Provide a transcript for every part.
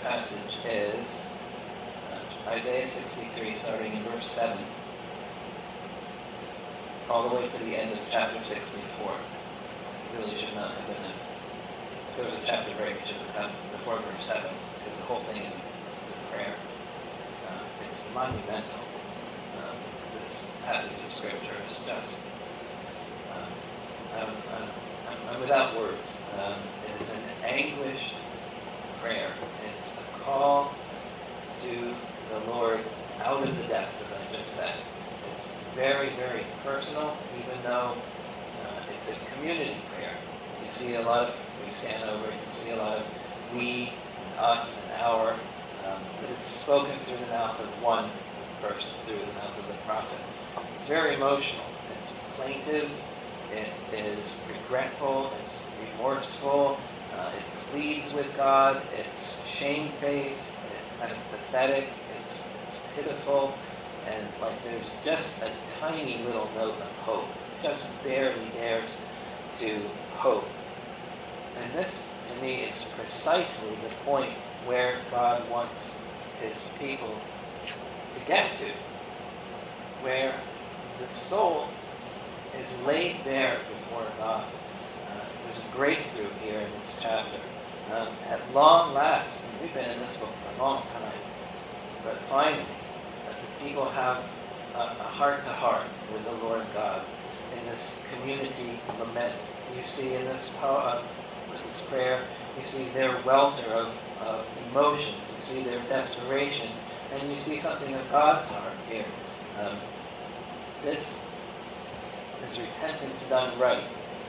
passage is Isaiah 63, starting in verse 7, all the way to the end of chapter 64. It really should not have been if there was a chapter break, it should have come before verse 7, because the whole thing is a prayer. It's monumental. This passage of Scripture is just... I'm without words. It is an anguished prayer. It's a call to the Lord out of the depths, as I just said. It's very, very personal, even though it's a community prayer. You see a lot of, we scan over, you can see a lot of we, and us, and our, but it's spoken through the mouth of one person, through the mouth of the prophet. It's very emotional. It's plaintive. It is regretful. It's remorseful. It pleads with God. It's shamefaced. It's kind of pathetic. It's pitiful. And like there's just a tiny little note of hope. Just barely dares to hope. And this, to me, is precisely the point where God wants his people to get to. Where the soul is laid bare before God. There's a breakthrough here in this chapter. At long last, and we've been in this book for a long time, but finally, the people have a heart-to-heart with the Lord God in this community lament. You see in this poem, with this prayer, you see their welter of emotions. You see their desperation, and you see something of God's heart here. This is repentance done right.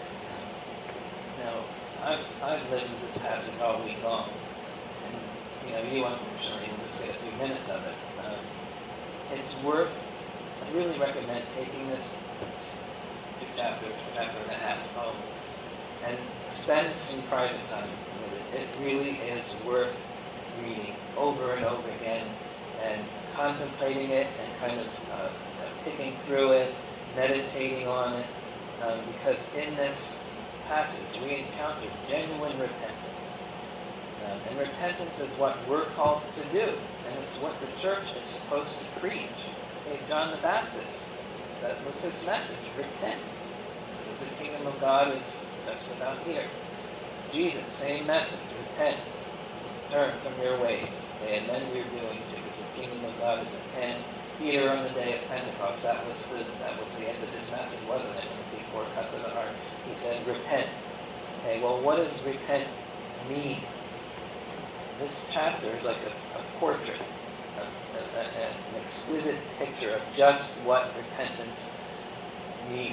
Now, I've lived with this passage all week long, and you unfortunately will just get a few minutes of it. It's worth. I really recommend taking this chapter and a half home, and spend some private time with it. It really is worth reading over and over again, and contemplating it, and kind of picking through it, meditating on it, because in this passage we encounter genuine repentance. And repentance is what we're called to do, and it's what the church is supposed to preach. Hey, John the Baptist, that was his message, repent, because the kingdom of God is just about here. Jesus, same message, repent, turn from your ways, and then you're doing too, because the kingdom of God is at hand. Peter on the day of Pentecost, that was the end of his message, wasn't it? When people were cut to the heart, he said, repent. Okay, well, what does repent mean? This chapter is like a portrait, an exquisite picture of just what repentance means.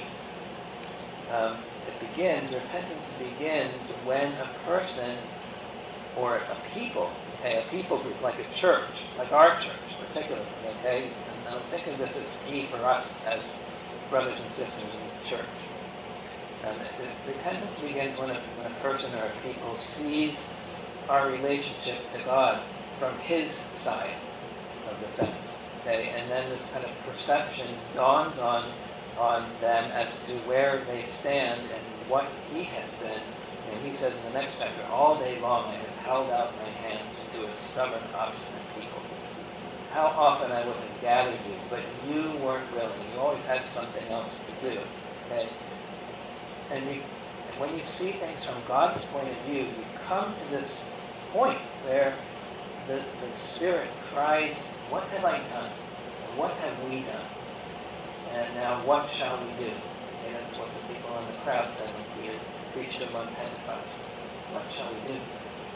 Repentance begins when a person or a people, a people group, like a church, like our church particularly, okay? And I think of this as key for us as brothers and sisters in the church. Repentance begins when a person or a people sees our relationship to God from his side of the fence, okay? And then this kind of perception dawns on them as to where they stand and what he has been. And he says in the next chapter, all day long I have held out my hands to a stubborn, obstinate people. How often I would have gathered you, but you weren't willing. You always had something else to do. Okay? And when you see things from God's point of view, you come to this point where the Spirit cries, what have I done? What have we done? And now what shall we do? And that's what the people in the crowd said when Peter preached them on Pentecost. What shall we do?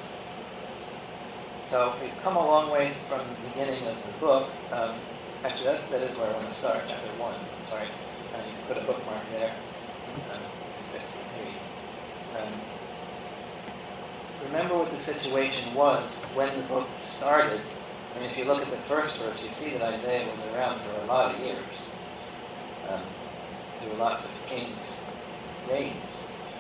So we've come a long way from the beginning of the book. Actually, that is where I want to start, chapter 1. Sorry, you can put a bookmark there. In 63. Remember what the situation was when the book started. I mean, if you look at the first verse, you see that Isaiah was around for a lot of years. There were lots of kings' reigns.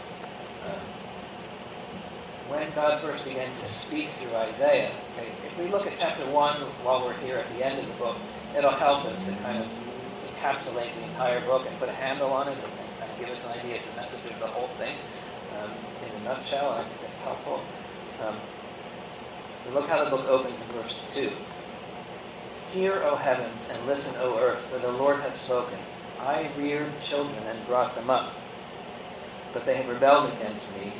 When God first began to speak through Isaiah, okay, if we look at chapter 1 while we're here at the end of the book, it'll help us to kind of encapsulate the entire book and put a handle on it and kind of give us an idea of the message of the whole thing in a nutshell. I think that's helpful. But look how the book opens in verse 2. Hear, O heavens, and listen, O earth, for the Lord has spoken. I reared children and brought them up, but they have rebelled against me.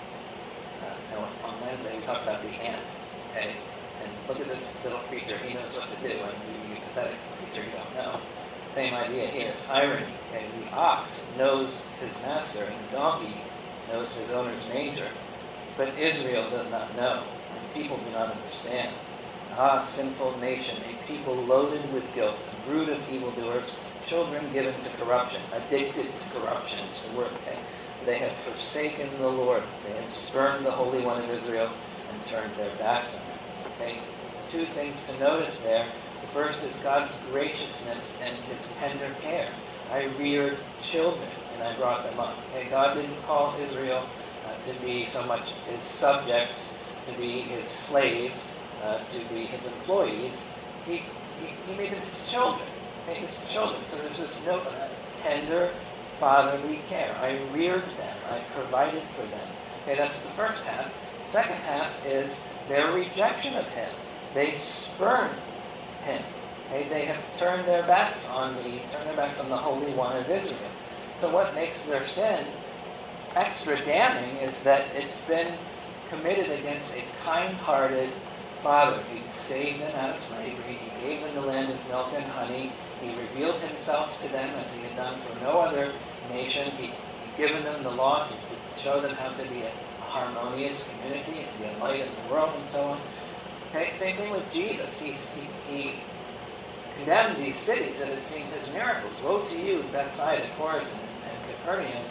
On Wednesday we talked about the ant. Okay? And look at this little creature. He knows what to do. And you pathetic creature, you don't know. Same idea here. It's irony. Okay? The ox knows his master, and the donkey knows his owner's manger. But Israel does not know, and people do not understand. Ah, sinful nation, a people loaded with guilt, a brood of evildoers, children given to corruption, addicted to corruption is the word. Okay? They have forsaken the Lord. They have spurned the Holy One of Israel and turned their backs on him. Okay? Two things to notice there. The first is God's graciousness and his tender care. I reared children and I brought them up. Okay? God didn't call Israel to be so much his subjects, to be his slaves, to be his employees. He made them his children. Okay? His children. So there's this note of tender, fatherly care. I reared them. I provided for them. Okay, that's the first half. Second half is their rejection of him. They spurned him. Okay, they have turned their backs on the Holy One of Israel. So what makes their sin extra damning is that it's been committed against a kind-hearted Father. He saved them out of slavery. He gave them the land of milk and honey. He revealed himself to them as he had done for no other nation. He'd given them the law to show them how to be a harmonious community and to be a light in the world and so on. Okay? Same thing with Jesus. He condemned these cities that had seen his miracles. Woe to you, Bethsaida, Chorazin, and Capernaum.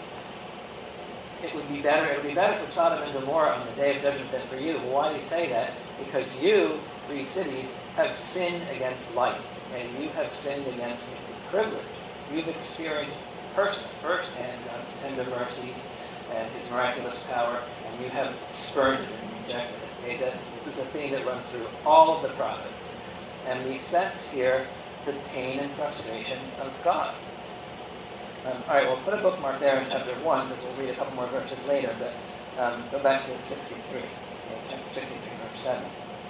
It would be better for Sodom and Gomorrah on the day of judgment than for you. Well, why did he say that? Because you, three cities, have sinned against light. And you have sinned against privilege. You've experienced firsthand God's tender mercies and his miraculous power, and you have spurned it and rejected it. Okay? This is a theme that runs through all of the prophets. And we sense here the pain and frustration of God. All right, we'll put a bookmark there in chapter 1, because we'll read a couple more verses later, but go back to 63. Okay, chapter 63, verse 7.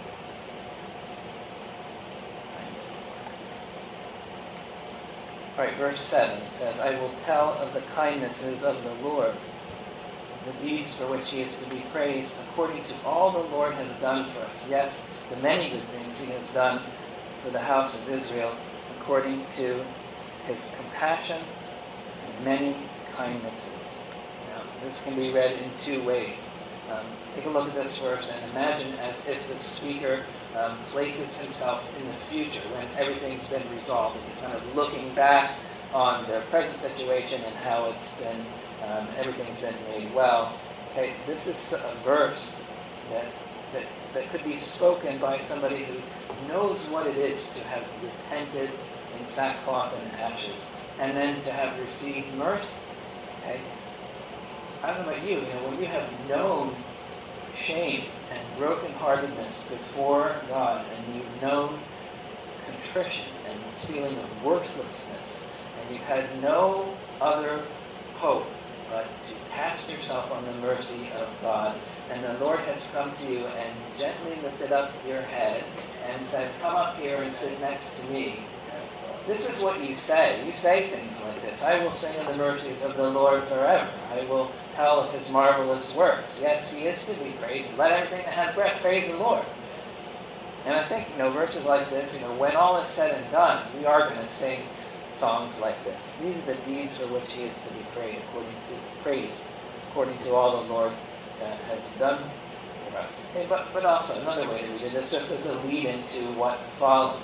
All right, verse 7 says, I will tell of the kindnesses of the Lord, the deeds for which he is to be praised, according to all the Lord has done for us. Yes, the many good things he has done for the house of Israel, according to his compassion and many kindnesses. Now, this can be read in two ways. Take a look at this verse and imagine as if the speaker places himself in the future when everything's been resolved. And he's kind of looking back on their present situation and how it's been, everything's been made well. Okay, this is a verse that could be spoken by somebody who knows what it is to have repented in sackcloth and ashes, and then to have received mercy. Okay? I don't know about you, when you have known shame and brokenheartedness before God, and you've known contrition and this feeling of worthlessness, and you've had no other hope but to cast yourself on the mercy of God, and the Lord has come to you and gently lifted up your head and said, come up here and sit next to me. This is what you say. You say things like this. I will sing of the mercies of the Lord forever. I will tell of his marvelous works. Yes, he is to be praised. Let everything that has breath praise the Lord. And I think, verses like this, when all is said and done, we are going to sing songs like this. These are the deeds for which he is to be praised, according to all the Lord has done for us. Okay, but also another way to read it is just as a lead into what follows.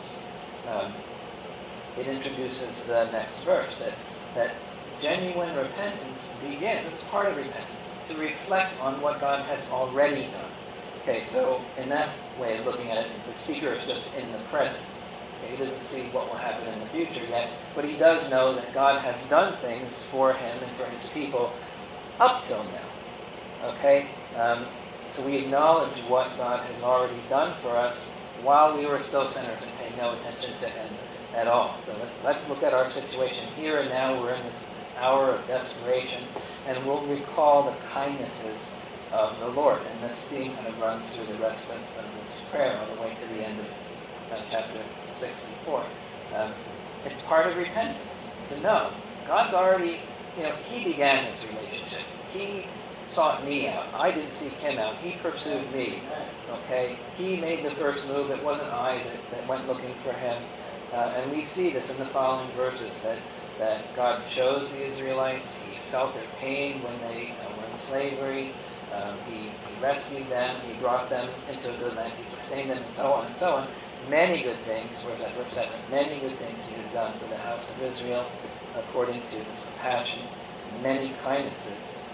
It introduces the next verse, that genuine repentance begins, it's part of repentance, to reflect on what God has already done. Okay, so in that way of looking at it, the speaker is just in the present. Okay, he doesn't see what will happen in the future yet, but he does know that God has done things for him and for his people up till now. Okay, so we acknowledge what God has already done for us while we were still sinners and paying no attention to him at all. So let's look at our situation here and now. We're in this hour of desperation, and we'll recall the kindnesses of the Lord. And this theme kind of runs through the rest of this prayer all the way to the end of chapter 64. It's part of repentance to know God's already, he began this relationship. He sought me out. I didn't seek him out. He pursued me. Okay? He made the first move. It wasn't I that went looking for him. And we see this in the following verses, that God chose the Israelites. He felt their pain when they were in slavery. He rescued them. He brought them into a good land. He sustained them, and so on and so on. Many good things, where's that verse 7? Many good things he has done for the house of Israel, according to his compassion, many kindnesses.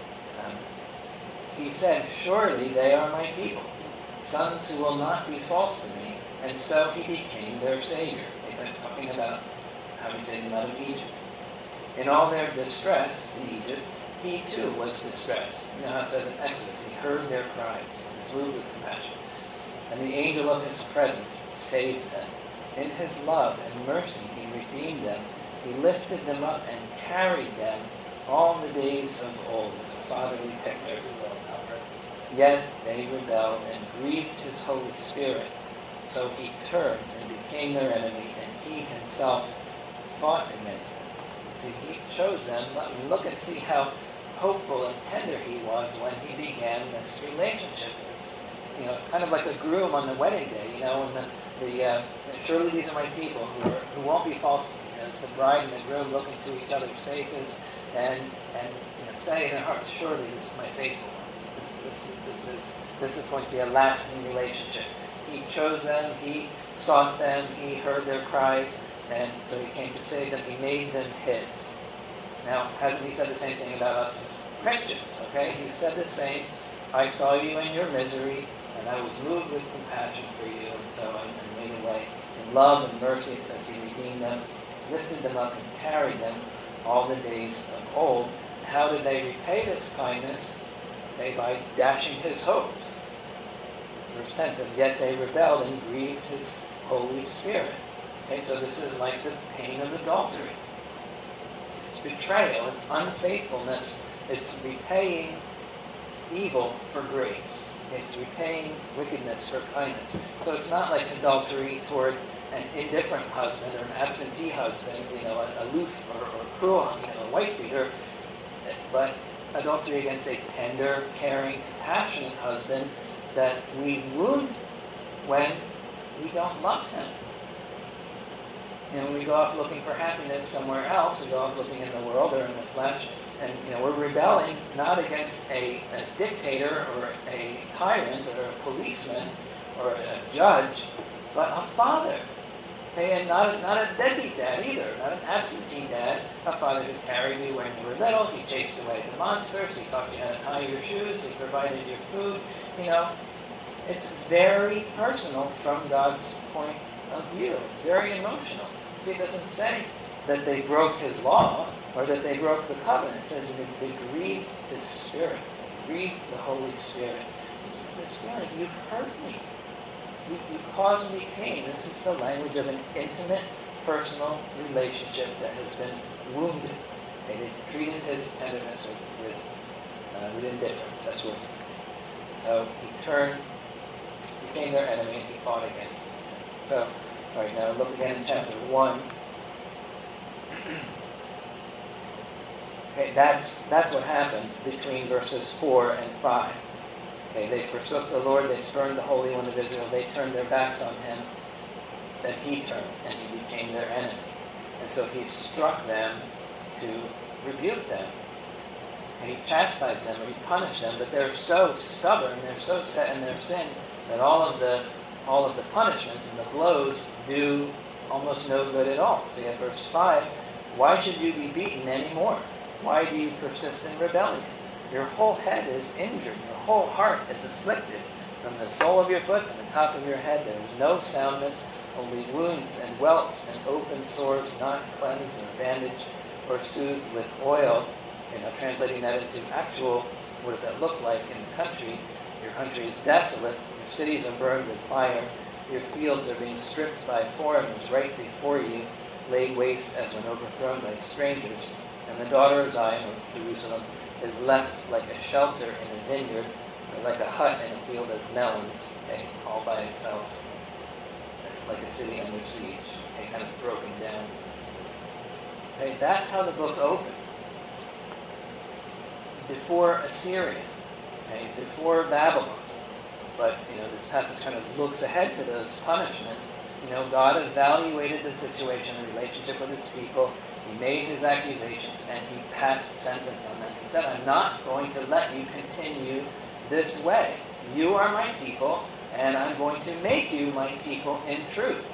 He said, surely they are my people, sons who will not be false to me, and so he became their Savior. They've been talking about how he saved them out of Egypt. In all their distress in Egypt, he too was distressed. You know how it says in Exodus, he heard their cries, and moved with compassion. And the angel of his presence saved them. In his love and mercy he redeemed them. He lifted them up and carried them all the days of old. A fatherly picture. Yet they rebelled and grieved his Holy Spirit. So he turned and became their enemy, and he himself fought against them. See, he chose them. Look and see how hopeful and tender he was when he began this relationship. It's kind of like a groom on the wedding day, and surely these are my people who won't be false to me. It's the bride and the groom looking through each other's faces and saying in their hearts, surely this is my faithful one. This is going to be a lasting relationship. He chose them, he sought them, he heard their cries, and so he came to save them. He made them his. Now, hasn't he said the same thing about us as Christians? Okay, he said the same. I saw you in your misery, and I was moved with compassion for you, and so I made a way. In love and mercy, it says he redeemed them, lifted them up, and carried them all the days of old. How did they repay this kindness? By dashing his hopes. Verse 10 says, yet they rebelled and grieved his Holy Spirit. Okay, so this is like the pain of adultery. It's betrayal, it's unfaithfulness, it's repaying evil for grace. It's repaying wickedness for kindness. So it's not like adultery toward an indifferent husband or an absentee husband, an aloof or cruel, wife beater, but adultery against a tender, caring, compassionate husband that we wound when we don't love him. When we go off looking for happiness somewhere else, we go off looking in the world or in the flesh, and we're rebelling not against a dictator or a tyrant or a policeman or a judge, but a father. Okay, and not a deadbeat dad either, not an absentee dad, a father who carried you when you were little, he chased away the monsters, he taught you how to tie your shoes, he provided your food. It's very personal from God's point of view. It's very emotional. See, it doesn't say that they broke his law or that they broke the covenant. It says that they grieved his Spirit. They grieved the Holy Spirit. It's this feeling, you hurt me. You caused me pain. This is the language of an intimate, personal relationship that has been wounded. And they treated his tenderness with indifference. That's what it is. So he turned, became their enemy, and he fought against them. So, all right, now look again in chapter 1. Okay, that's what happened between verses 4 and 5. Okay, they forsook the Lord, they spurned the Holy One of Israel, they turned their backs on him, then he turned, and he became their enemy. And so he struck them to rebuke them. And he chastised them, or he punished them, but they're so stubborn, they're so set in their sin, that all of the punishments and the blows do almost no good at all. So you have verse 5, why should you be beaten anymore? Why do you persist in rebellion? Your whole head is injured. Your whole heart is afflicted. From the sole of your foot to the top of your head, there is no soundness, only wounds and welts and open sores, not cleansed or bandaged or soothed with oil. Translating that into actual, what does that look like in the country? Your country is desolate. Your cities are burned with fire. Your fields are being stripped by foreigners right before you, laid waste as when overthrown by strangers. And the daughter of Zion, or Jerusalem, is left like a shelter in a vineyard, like a hut in a field of melons, okay, all by itself. It's like a city under siege, okay, kind of broken down. Okay, that's how the book opened. Before Assyria, okay, before Babylon. But, this passage kind of looks ahead to those punishments. God evaluated the situation, the relationship with his people. He made his accusations, and he passed sentence on them. He said, I'm not going to let you continue this way. You are my people, and I'm going to make you my people in truth.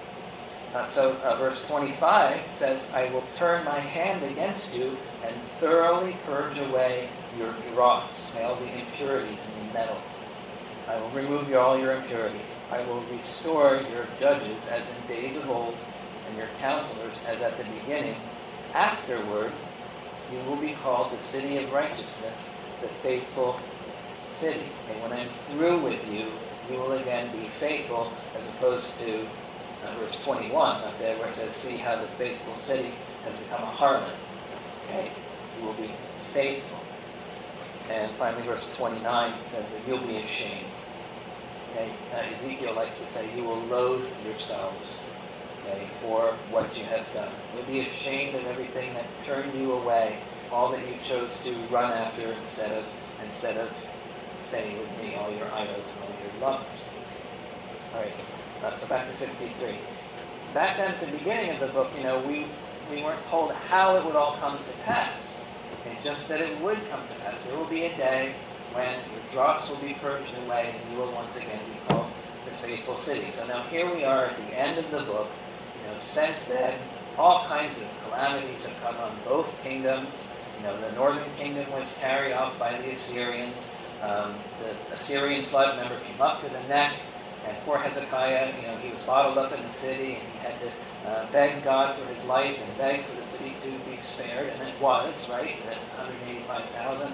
So verse 25 says, I will turn my hand against you and thoroughly purge away your dross, all the impurities in the metal. I will remove all your impurities. I will restore your judges as in days of old, and your counselors as at the beginning. Afterward, you will be called the city of righteousness, the faithful city. And when I'm through with you, you will again be faithful, as opposed to verse 21 up there, where it says, see how the faithful city has become a harlot. Okay? You will be faithful. And finally, verse 29 says that you'll be ashamed. Okay? Ezekiel likes to say, you will loathe yourselves, okay, for what you have done. You'll be ashamed of everything that turned you away, all that you chose to run after instead of staying with me, all your idols and all your lovers. All right, so back to 63. Back then at the beginning of the book, we weren't told how it would all come to pass. Okay, just that it would come to pass. There will be a day when your dross will be purged away and you will once again be called the faithful city. So now here we are at the end of the book. Since then, all kinds of calamities have come on both kingdoms. The northern kingdom was carried off by the Assyrians. The Assyrian flood, remember, came up to the neck. And poor Hezekiah, he was bottled up in the city, and he had to beg God for his life and beg for the city to be spared. And it was, right, at 185,000.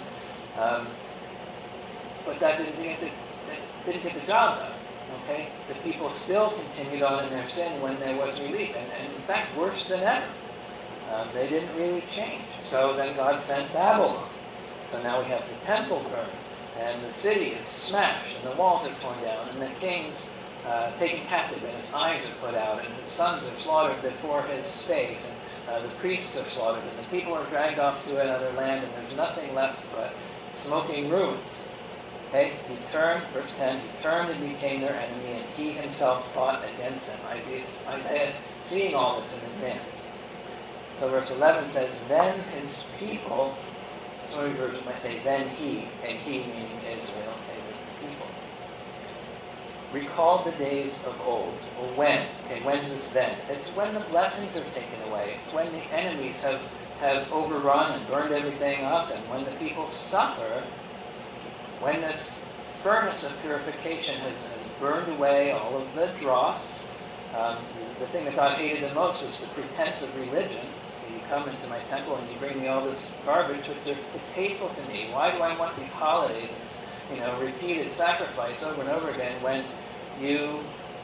But that didn't get the job done. Okay? The people still continued on in their sin when there was relief. And in fact, worse than ever. They didn't really change. So then God sent Babylon. So now we have the temple burned. And the city is smashed, and the walls are torn down, and the king's taken captive, and his eyes are put out, and his sons are slaughtered before his face, and the priests are slaughtered, and the people are dragged off to another land, and there's nothing left but smoking ruins. Okay, he turned, verse 10, he turned and became their enemy, and he himself fought against them. Isaiah seeing all this in advance. So verse 11 says, then his people, some versions might say, then he, and he meaning Israel, okay, the people, recalled the days of old. Well, when? Okay, when's this then? It's when the blessings are taken away. It's when the enemies have overrun and burned everything up, and when the people suffer, when this furnace of purification has burned away all of the dross. The thing that God hated the most was the pretense of religion. You come into my temple and you bring me all this garbage, which is hateful to me. Why do I want these holidays and repeated sacrifice over and over again when you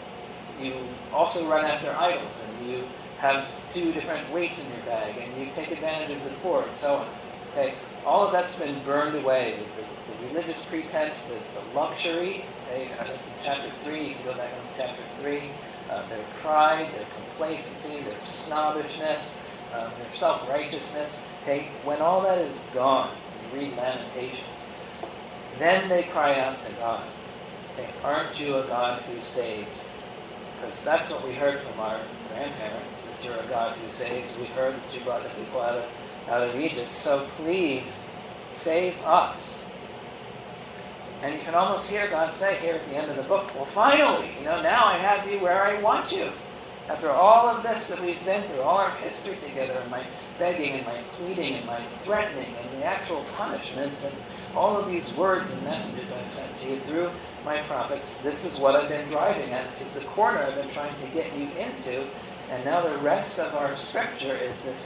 also run after idols and you have 2 different weights in your bag and you take advantage of the poor and so on. Okay, all of that's been burned away. The religious pretense, the luxury. Okay, that's in chapter 3. You can go back into chapter 3. Their pride, their complacency, their snobbishness. Their self-righteousness, okay, when all that is gone, you read Lamentations, then they cry out to God, okay, aren't you a God who saves? Because that's what we heard from our grandparents, that you're a God who saves. We heard that you brought the people out of Egypt, so please save us. And you can almost hear God say here at the end of the book, well, finally, now I have you where I want you. After all of this that we've been through, all our history together, and my begging and my pleading and my threatening and the actual punishments and all of these words and messages I've sent to you through my prophets, this is what I've been driving at. This is the corner I've been trying to get you into. And now the rest of our scripture is this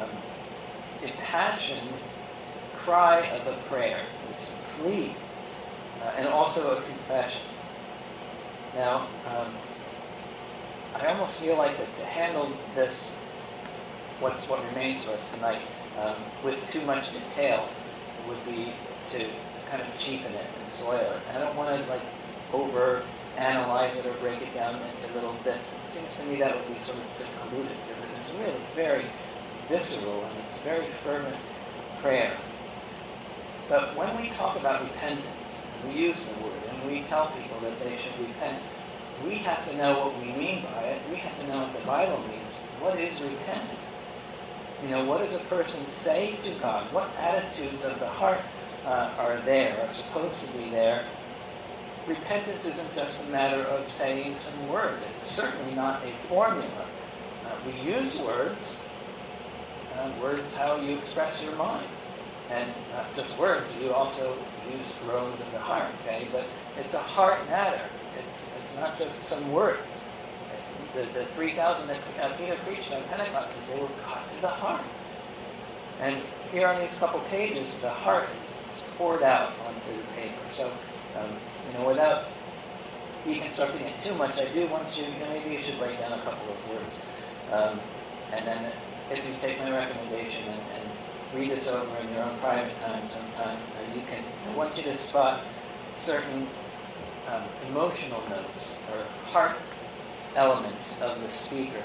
impassioned cry of a prayer, this plea, and also a confession. Now, I almost feel like that to handle this, what remains to us tonight, with too much detail would be to kind of cheapen it and soil it. I don't want to over analyze it or break it down into little bits. It seems to me that would be sort of secluded because it is really very visceral and it's very fervent prayer. But when we talk about repentance, we use the word and we tell people that they should repent, we have to know what we mean by it. We have to know what the Bible means. What is repentance? What does a person say to God? What attitudes of the heart are supposed to be there? Repentance isn't just a matter of saying some words. It's certainly not a formula. We use words. Words how you express your mind. And not just words, you also use groans of the heart, okay? But it's a heart matter. It's not just some words. The 3,000 that Peter preached on Pentecost, they were cut to the heart. And here on these couple pages, the heart is poured out onto the paper. So, without deconstructing it too much, I do want you, maybe you should write down a couple of words. And then if you take my recommendation and read this over in your own private time sometime, I want you to spot certain emotional notes or heart elements of the speaker.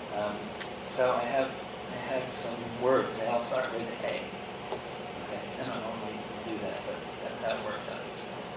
So I have some words. They all start with A. Okay, I don't normally do that, but that's how it worked out.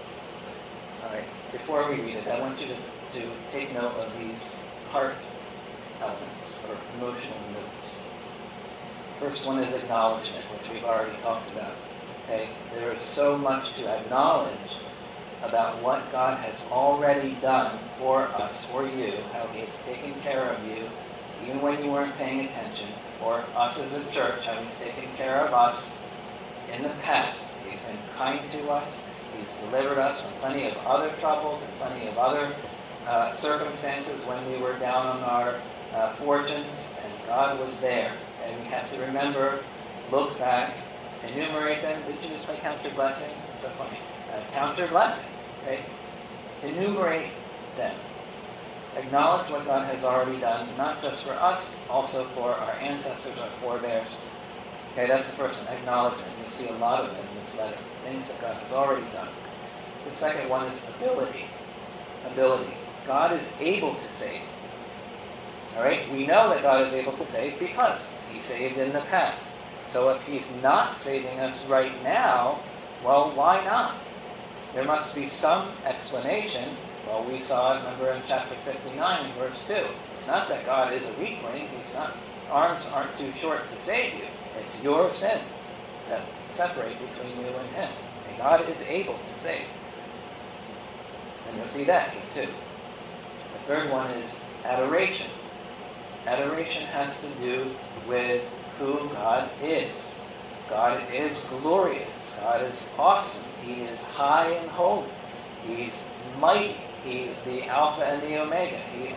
All right. Before we read it, I want you to take note of these heart elements or emotional notes. First one is acknowledgement, which we've already talked about. Okay, there is so much to acknowledge about what God has already done for us, for you, how He has taken care of you, even when you weren't paying attention, or us as a church, how He's taken care of us in the past. He's been kind to us. He's delivered us from plenty of other troubles and plenty of other circumstances when we were down on our fortunes, and God was there. And we have to remember, look back, enumerate them. Did you just play Count Your Blessings? It's so funny. Count your blessings. Okay? Enumerate them. Acknowledge what God has already done, not just for us, also for our ancestors, our forebears. Okay, that's the first one, acknowledgement. You see a lot of it in this letter, things that God has already done. The second one is ability. Ability. God is able to save. All right? We know that God is able to save because He saved in the past. So if He's not saving us right now, well, why not? There must be some explanation. Well, we saw it, remember, in chapter 59, verse 2. It's not that God is a weakling. Arms aren't too short to save you. It's your sins that separate between you and Him. And God is able to save. And you'll see that here, too. The third one is adoration. Adoration has to do with who God is. God is glorious. God is awesome. He is high and holy. He's mighty. He's the Alpha and the Omega.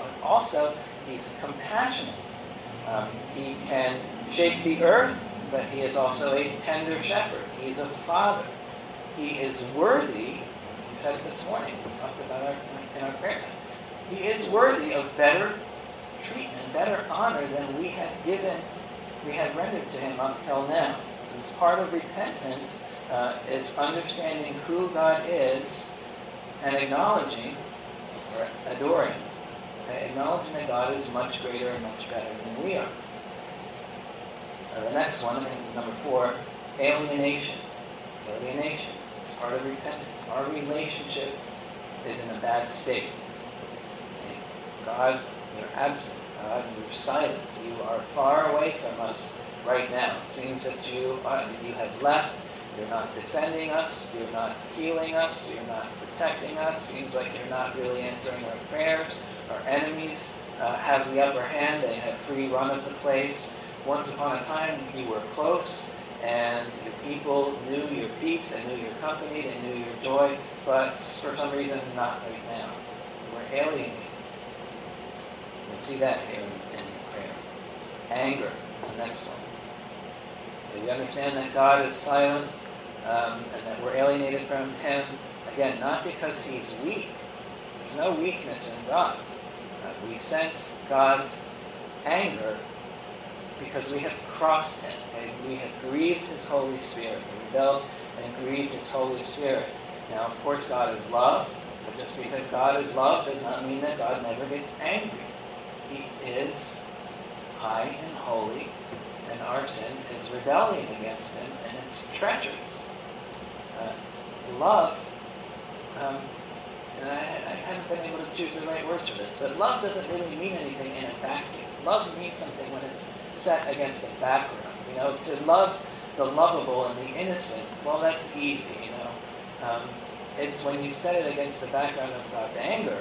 He's compassionate. He can shake the earth, but He is also a tender shepherd. He's a father. He is worthy. We said it this morning. We talked about it in our prayer time. He is worthy of better treatment, better honor than we had rendered to Him up till now. So it's part of repentance is understanding who God is and acknowledging or adoring. Okay? Acknowledging that God is much greater and much better than we are. The next one, I think, is number 4, alienation. Alienation is part of repentance. Our relationship is in a bad state. Okay? God, you're absent. God, you're silent. You are far away from us right now. It seems that you have left. You're not defending us. You're not healing us. You're not protecting us. Seems like you're not really answering our prayers. Our enemies have the upper hand. They have free run of the place. Once upon a time, you were close, and your people knew your peace. They knew your company. They knew your joy. But for some reason, not right now. We're alienated. You'll see that here in prayer. Anger is the next one. So you understand that God is silent and that we're alienated from Him. Again, not because He's weak. There's no weakness in God. We sense God's anger because we have crossed him, and we have grieved his Holy Spirit. We rebelled and grieved his Holy Spirit. Now, of course, God is love, but just because God is love does not mean that God never gets angry. He is high and holy, and our sin is rebellion against him, and it's treacherous. Love, and I haven't been able to choose the right words for this, but love doesn't really mean anything in a vacuum. Love means something when it's set against a background. To love the lovable and the innocent, well, that's easy, It's when you set it against the background of God's anger,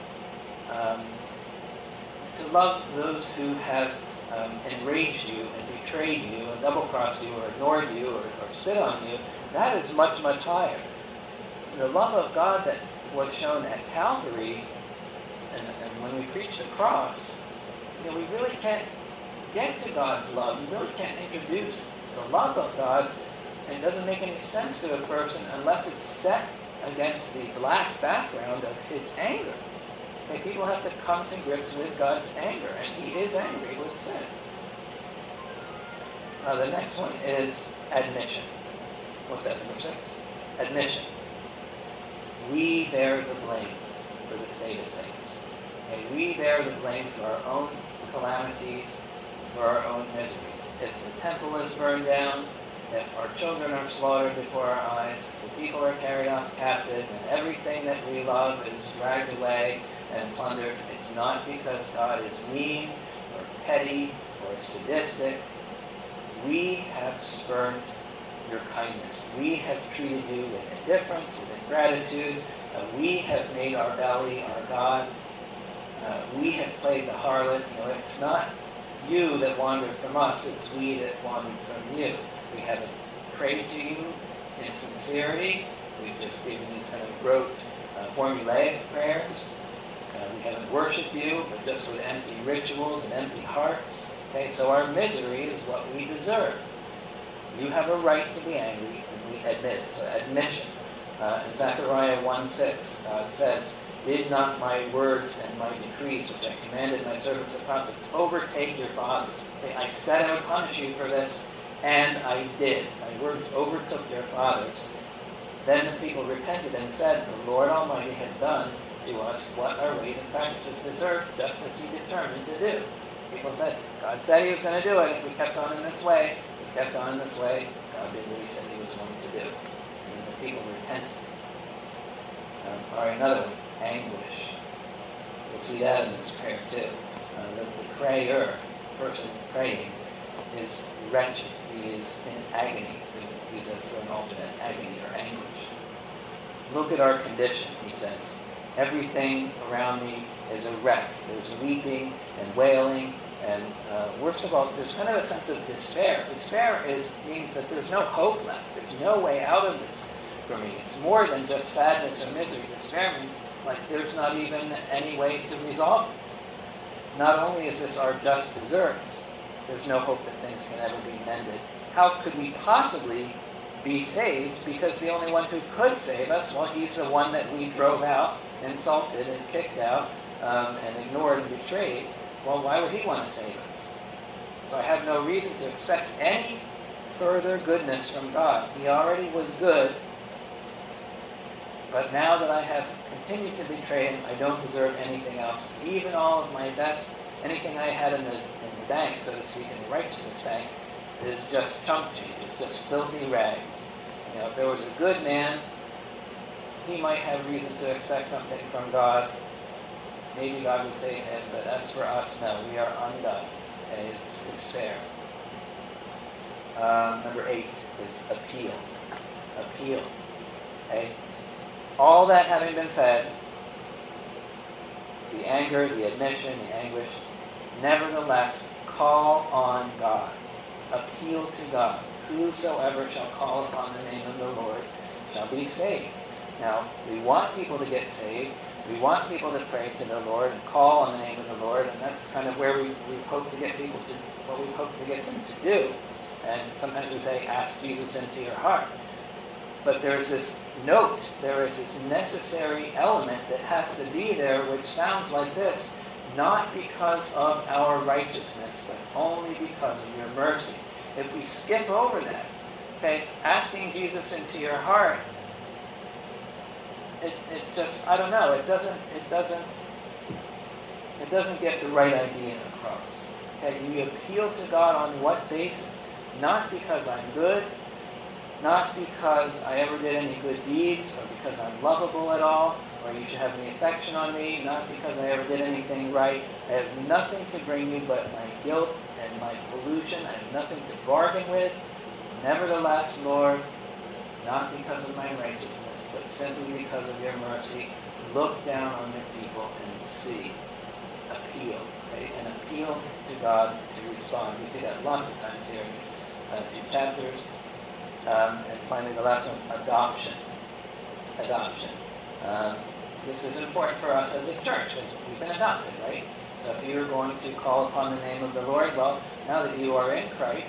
to love those who have enraged you and betrayed you and double-crossed you or ignored you or spit on you, that is much, much higher. The love of God that was shown at Calvary, and when we preach the cross, we really can't get to God's love. We really can't introduce the love of God, and it doesn't make any sense to a person unless it's set against the black background of his anger. Okay, people have to come to grips with God's anger, and he is angry with sin. The next one is admission. What's that, number 6? Admission. We bear the blame for the state of things. Okay, we bear the blame for our own calamities, for our own miseries. If the temple is burned down, if our children are slaughtered before our eyes, if the people are carried off captive, and everything that we love is dragged away and plundered, it's not because God is mean or petty or sadistic. We have spurned your kindness. We have treated you with indifference, with ingratitude. We have made our belly our God. We have played the harlot. It's not you that wandered from us, it's we that wandered from you. We haven't prayed to you in sincerity. We've just given you kind of rote, formulaic prayers. We haven't worshipped you, but just with empty rituals and empty hearts. Okay, so our misery is what we deserve. You have a right to be angry, and we admit it. So admission. In Zechariah 1:6, God says, "Did not my words and my decrees, which I commanded my servants the prophets, overtake your fathers? Okay, I said I would punish you for this, and I did. My words overtook your fathers." Then the people repented and said, "The Lord Almighty has done to us what our ways and practices deserve, just as he determined to do." People said, God said he was going to do it if we kept on in this way. If we kept on in this way, God did what he said he was going to do. And the people repented. All right, another one, anguish. We'll see that in this prayer too. The prayer, the person praying, is wretched. He is in agony. We use it for an alternate, agony or anguish. Look at our condition, he says. Everything around me is a wreck. There's weeping and wailing, and worst of all, there's kind of a sense of despair. Despair means that there's no hope left. There's no way out of this for me. It's more than just sadness or misery. Despair means like there's not even any way to resolve this. Not only is this our just deserts, there's no hope that things can ever be mended. How could we possibly be saved? Because the only one who could save us, well, he's the one that we drove out, insulted and kicked out, and ignored and betrayed. Well, why would he want to save us? So I have no reason to expect any further goodness from God. He already was good, but now that I have continued to betray him, I don't deserve anything else. Even all of my best, anything I had in the bank, so to speak, in the righteousness bank, is just chump change. It's just filthy rags. If there was a good man, he might have reason to expect something from God. Maybe God would save him, but as for us, no, we are undone. And it's despair. Number 8 is appeal. Appeal. Okay? All that having been said, the anger, the admission, the anguish, nevertheless, call on God. Appeal to God. Whosoever shall call upon the name of the Lord shall be saved. Now, we want people to get saved. We want people to pray to the Lord and call on the name of the Lord, and that's kind of where we hope to get people to, what we hope to get them to do. And sometimes we say, ask Jesus into your heart. But there's this note, there is this necessary element that has to be there, which sounds like this. not because of our righteousness, but only because of your mercy. If we skip over that, okay, asking Jesus into your heart, it just, I don't know, it doesn't get the right idea across. Okay, you appeal to God on what basis? Not because I'm good, not because I ever did any good deeds, or because I'm lovable at all, or you should have any affection on me, not because I ever did anything right. I have nothing to bring you but my guilt and my pollution. I have nothing to bargain with. Nevertheless, Lord, not because of my righteousness, but simply because of your mercy, look down on your people and see. Appeal. Okay? An appeal to God to respond. We see that lots of times here in these 2 chapters. And finally, the last one, adoption. Adoption. This is important for us as a church, because we've been adopted, right? So if you're going to call upon the name of the Lord, well, now that you are in Christ,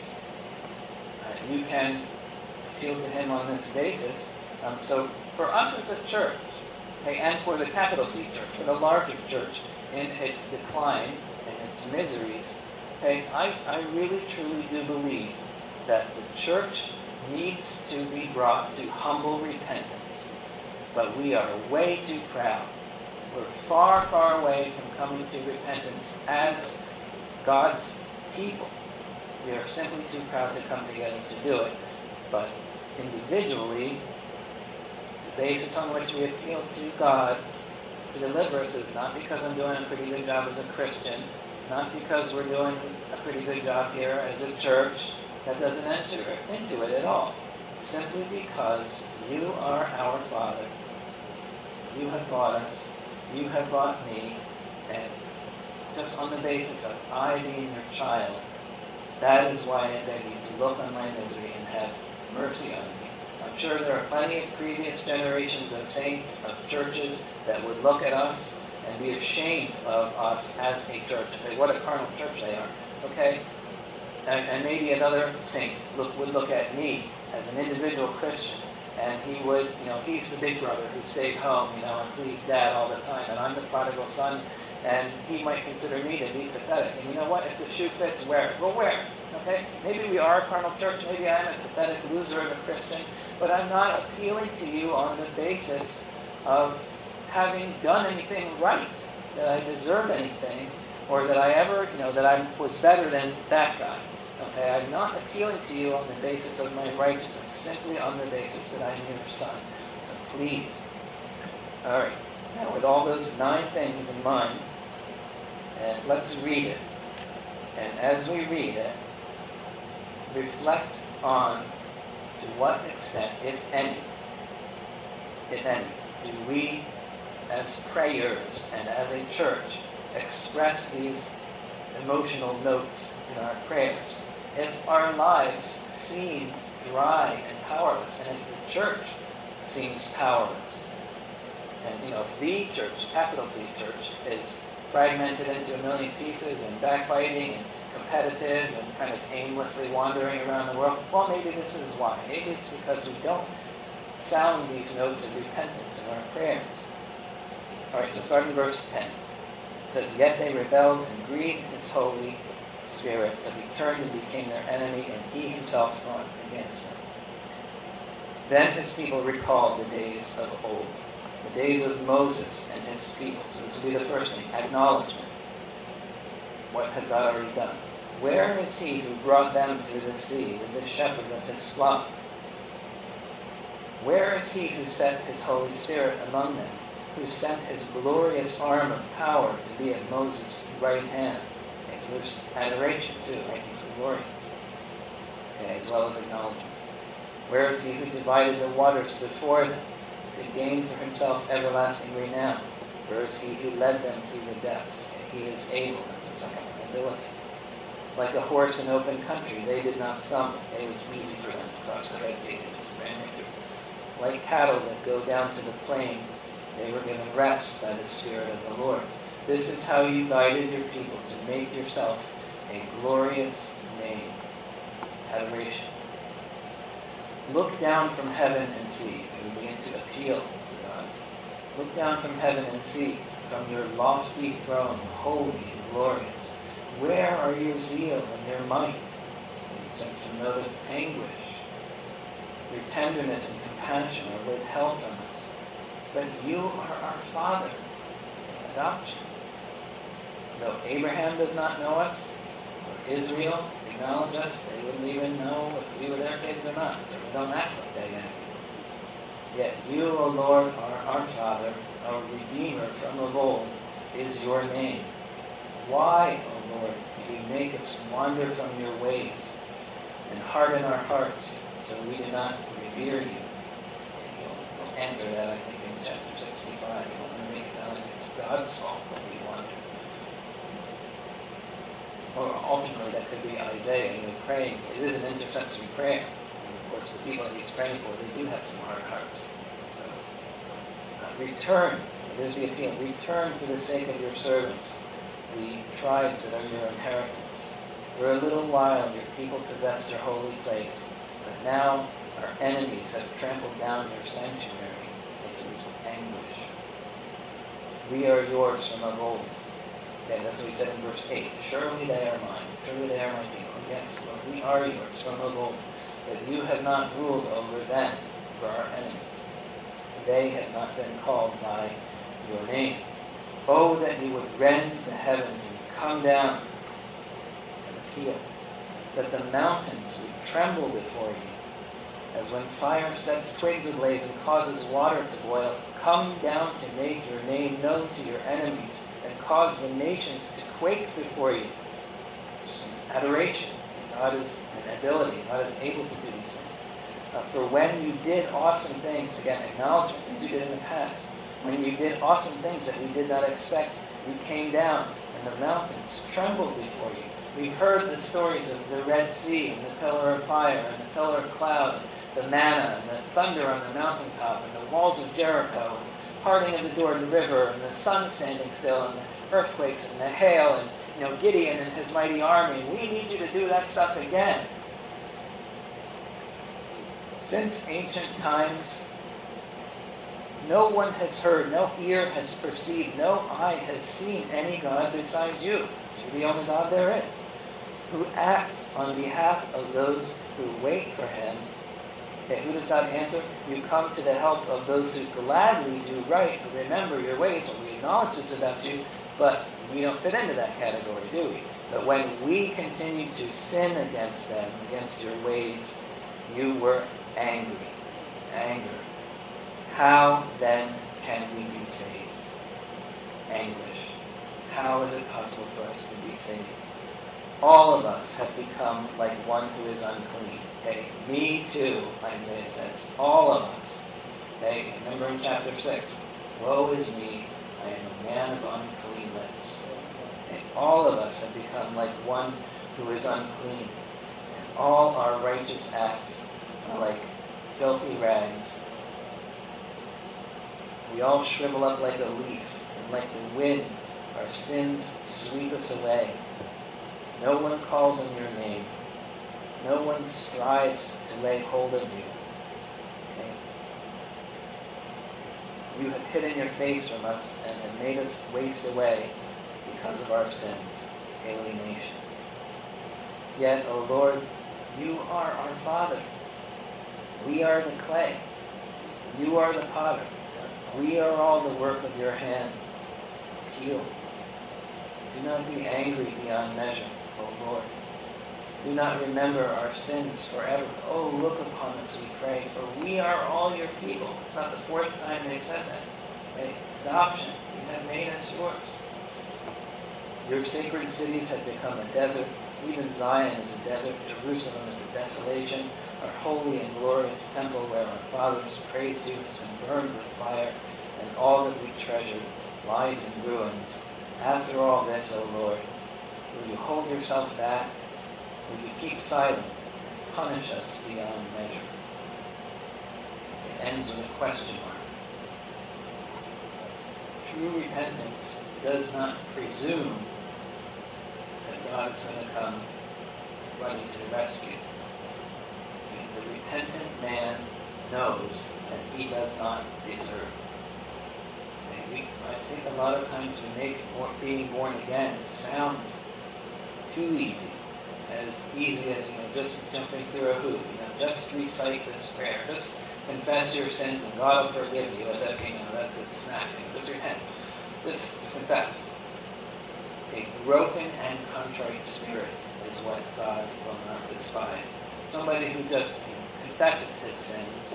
you can appeal to Him on this basis. So for us as a church, okay, and for the capital C church, for the larger church, in its decline and its miseries, okay, I really truly do believe that the church needs to be brought to humble repentance. But we are way too proud. We're far, far away from coming to repentance as God's people. We are simply too proud to come together to do it. But individually, the basis on which we appeal to God to deliver us is not because I'm doing a pretty good job as a Christian, not because we're doing a pretty good job here as a church. That doesn't enter into it at all. Simply because you are our Father. You have bought us. You have bought me. And just on the basis of I being your child, that is why I beg you to look on my misery and have mercy on me. I'm sure there are plenty of previous generations of saints, of churches, that would look at us and be ashamed of us as a church and say, what a carnal church they are. Okay? And maybe another saint would look at me as an individual Christian, and he would, he's the big brother who stayed home, and pleased Dad all the time, and I'm the prodigal son, and he might consider me to be pathetic. And you know what? If the shoe fits, wear it. Well, wear it. Okay? Maybe we are a carnal church, maybe I'm a pathetic loser of a Christian, but I'm not appealing to you on the basis of having done anything right, that I deserve anything, or that I ever, that I was better than that guy. Okay, I'm not appealing to you on the basis of my righteousness, simply on the basis that I'm your son. So please. All right. Now, with all those 9 things in mind, and let's read it. And as we read it, reflect on to what extent, if any, do we as prayers and as a church express these emotional notes in our prayers. If our lives seem dry and powerless, and if the church seems powerless, and if the church, capital C church, is fragmented into a million pieces and backbiting and competitive and kind of aimlessly wandering around the world, well, maybe this is why. Maybe it's because we don't sound these notes of repentance in our prayers. All right, so starting in verse 10. It says, yet they rebelled and grieved His Holy Spirit, so He turned and became their enemy, and He Himself fought against them. Then His people recalled the days of old, the days of Moses and his people. So this will be the first thing, acknowledgement. What has God already done? Where is He who brought them through the sea, the shepherd of His flock? Where is He who set His Holy Spirit among them, who sent His glorious arm of power to be at Moses' right hand? Okay, so there's adoration too, right? He's glorious. Okay, as well as acknowledgement. Where is He who divided the waters before them to gain for Himself everlasting renown? Where is He who led them through the depths? Okay, He is able, that's the second one, ability. Like a horse in open country, they did not stumble. It was easy for them to cross the Red Sea. They just ran right through. Like cattle that go down to the plain, they were given rest by the Spirit of the Lord. This is how you guided your people to make yourself a glorious name. Adoration. Look down from heaven and see. And we begin to appeal to God. Look down from heaven and see. from your lofty throne, holy and glorious. Where are your zeal and your might? You sense a note of anguish. Your tenderness and compassion are withheld from us. But you are our Father, adoption. Though Abraham does not know us, or Israel acknowledge us, they wouldn't even know if we were their kids or not, so we don't act like they act. Yet you, O Lord, are our Father, our Redeemer from of old, is your name. Why, O Lord, do you make us wander from your ways and harden our hearts so we do not revere you? He'll answer that, I think, in chapter 65. He won't make it sound like it's God's fault that we wander. Or ultimately, that could be Isaiah, praying. It is an intercessory prayer. And of course, the people that he's praying for, they do have some hard hearts. So, return. There's the appeal. Return for the sake of your servants, the tribes that are your inheritance. For a little while, your people possessed your holy place, but now our enemies have trampled down your sanctuary. This is anguish. We are yours from of old. Okay, that's what he said in verse 8. Surely they are mine. Surely they are my people. Yes, Lord, we are yours from of old. But you have not ruled over them for our enemies. They have not been called by your name. Oh, that you would rend the heavens and come down and appeal. That the mountains would tremble before you. As when fire sets twigs ablaze and causes water to boil, come down to make your name known to your enemies and cause the nations to quake before you. Some adoration. God is an ability. God is able to do these things. For when you did awesome things, again, acknowledgement, things you did in the past, when you did awesome things that we did not expect, you came down and the mountains trembled before you. We heard the stories of the Red Sea and the pillar of fire and the pillar of cloud, the manna and the thunder on the mountaintop and the walls of Jericho and parting of the Jordan River and the sun standing still and the earthquakes and the hail and Gideon and his mighty army. We need you to do that stuff again. Since ancient times, no one has heard, no ear has perceived, no eye has seen any God besides you. You're the only God there is, who acts on behalf of those who wait for him. Okay, who does God answer? You come to the help of those who gladly do right, who remember your ways. So we acknowledge this about you, but we don't fit into that category, do we? But when we continue to sin against them, against your ways, you were angry. Anger. How then can we be saved? Anguish. How is it possible for us to be saved? All of us have become like one who is unclean. Okay, me too, Isaiah says. All of us. Okay, remember in chapter 6, woe is me, I am a man of unclean lips. Okay, all of us have become like one who is unclean. And all our righteous acts are like filthy rags. We all shrivel up like a leaf, and like the wind, our sins sweep us away. No one calls on your name. No one strives to lay hold of you. Okay? You have hidden your face from us and have made us waste away because of our sins, alienation. Yet, O Lord, you are our Father. We are the clay. You are the potter. We are all the work of your hand. Heal. Do not be angry beyond measure, O Lord. Do not remember our sins forever. Oh, look upon us, we pray, for we are all your people. It's not the fourth time they've said that. Right? Adoption. You have made us yours. Your sacred cities have become a desert. Even Zion is a desert. Jerusalem is a desolation. Our holy and glorious temple where our fathers praised you has been burned with fire, and all that we treasured lies in ruins. After all this, O Lord, will you hold yourself back? Will you keep silent and punish us beyond measure? It ends with a question mark. True repentance does not presume that God is going to come running to the rescue. The repentant man knows that he does not deserve. think a lot of times we make being born again sound too easy. As easy as, just jumping through a hoop. Just recite this prayer. Just confess your sins and God will forgive you. As if, that's a snack. Just repent. Just confess. A broken and contrite spirit is what God will not despise. Somebody who just confesses his sins,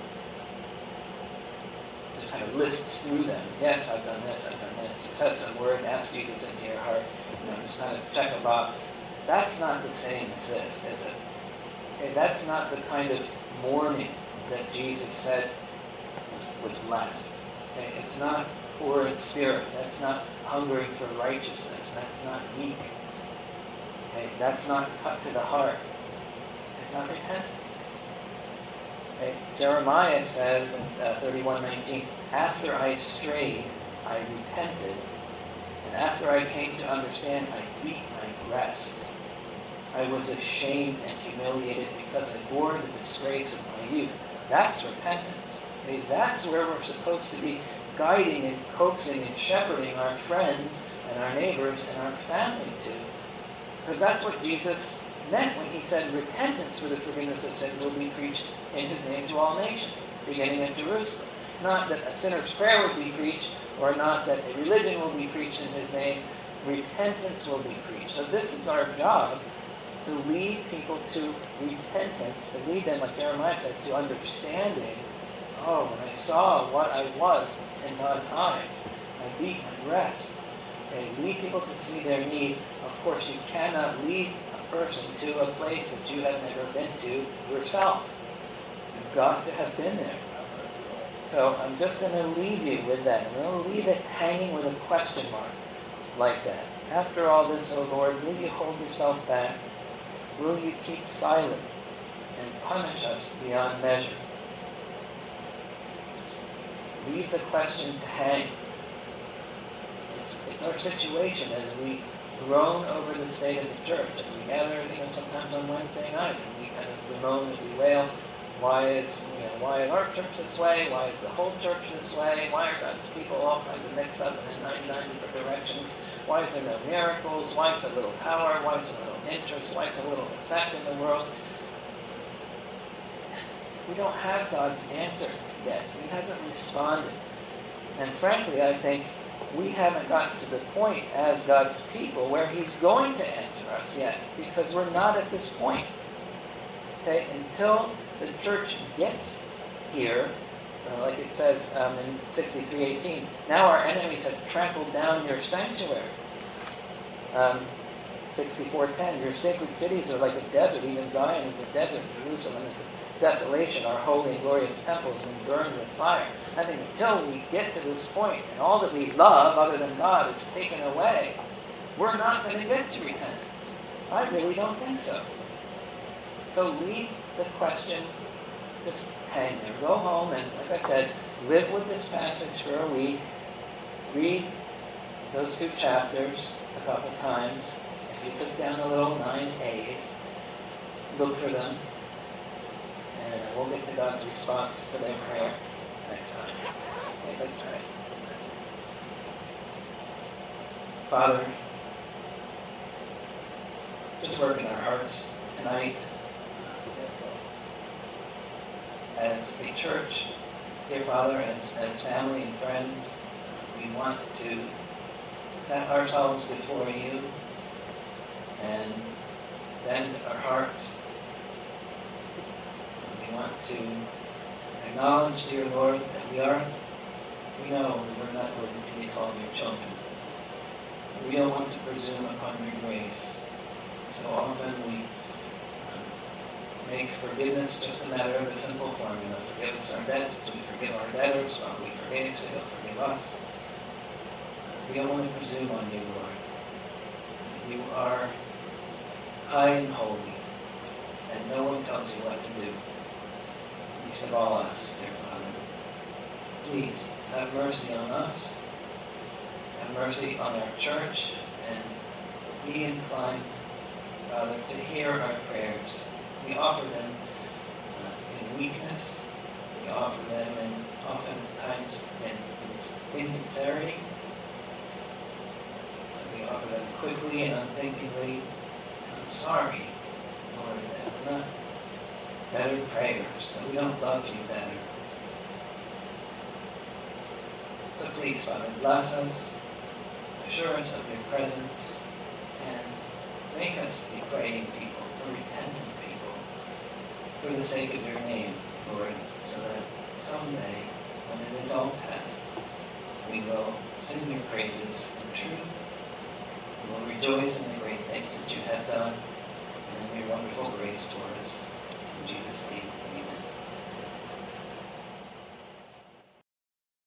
just kind of lists through them. Yes, I've done this, I've done this. You said some word, ask Jesus into your heart. Just kind of check a box. That's not the same as this, is it? Okay, that's not the kind of mourning that Jesus said was blessed. Okay, it's not poor in spirit. That's not hungering for righteousness. That's not meek. Okay, that's not cut to the heart. It's not repentance. Okay, Jeremiah says in 31:19, after I strayed, I repented, and after I came to understand, I beat my breast. I was ashamed and humiliated because I bore the disgrace of my youth. That's repentance. Okay, that's where we're supposed to be guiding and coaxing and shepherding our friends and our neighbors and our family to. Because that's what Jesus meant when he said repentance for the forgiveness of sins will be preached in his name to all nations, beginning at Jerusalem. Not that a sinner's prayer will be preached, or not that a religion will be preached in his name. Repentance will be preached. So this is our job, to lead people to repentance, to lead them, like Jeremiah said, to understanding. Oh, when I saw what I was in God's eyes, I beat my breast. Okay, lead people to see their need. Of course, you cannot lead a person to a place that you have never been to yourself. You've got to have been there. So I'm just going to leave you with that. I'm going to leave it hanging with a question mark like that. After all this, O Lord, will you hold yourself back? Will you keep silent and punish us beyond measure? Leave the question to hang. It's our situation as we groan over the state of the church, as we gather, sometimes on Wednesday night, and we kind of bemoan and bewail, why is our church this way? Why is the whole church this way? Why are God's people all kinds of mixed up in 99 different directions? Why is there no miracles? Why so little power? Why so little interest? Why so little effect in the world? We don't have God's answer yet. He hasn't responded. And frankly, I think we haven't gotten to the point as God's people where he's going to answer us yet, because we're not at this point. Okay? Until the church gets here, like it says in 63:18, now our enemies have trampled down your sanctuary. 64:10, your sacred cities are like a desert, even Zion is a desert, Jerusalem is a desolation, our holy and glorious temples have been burned with fire. I think until we get to this point, and all that we love other than God is taken away, we're not going to get to repentance. I really don't think so. So leave the question, just hang there. Go home and, like I said, live with this passage for a week. Read those 2 chapters a couple times. If you took down the little 9 A's, look for them. And we'll get to God's response to their prayer next time. Okay, let's pray. Father, just work in our hearts tonight. As a church, dear Father, as family and friends, we want to set ourselves before you and bend our hearts. We want to acknowledge, dear Lord, that we know we're not worthy to be called your children. We don't want to presume upon your grace. So often we make forgiveness just a matter of a simple formula. Forgive us our debts as we forgive our debtors, while we forgive, so you'll forgive us. We don't want to presume on you, Lord. You are high and holy, and no one tells you what to do. Least of all us, dear Father. Please have mercy on us. Have mercy on our church, and be inclined, Father, to hear our prayers. We offer them in weakness. We offer them oftentimes in insincerity. offer them quickly and unthinkingly. I'm sorry, Lord, that we're not better prayers, that we don't love you better. So please, Father, bless us, assure us of your presence, and make us be praying people, or repentant people, for the sake of your name, Lord, so that someday, when it is all past, we will sing your praises in truth. We will rejoice in the great things that you have done,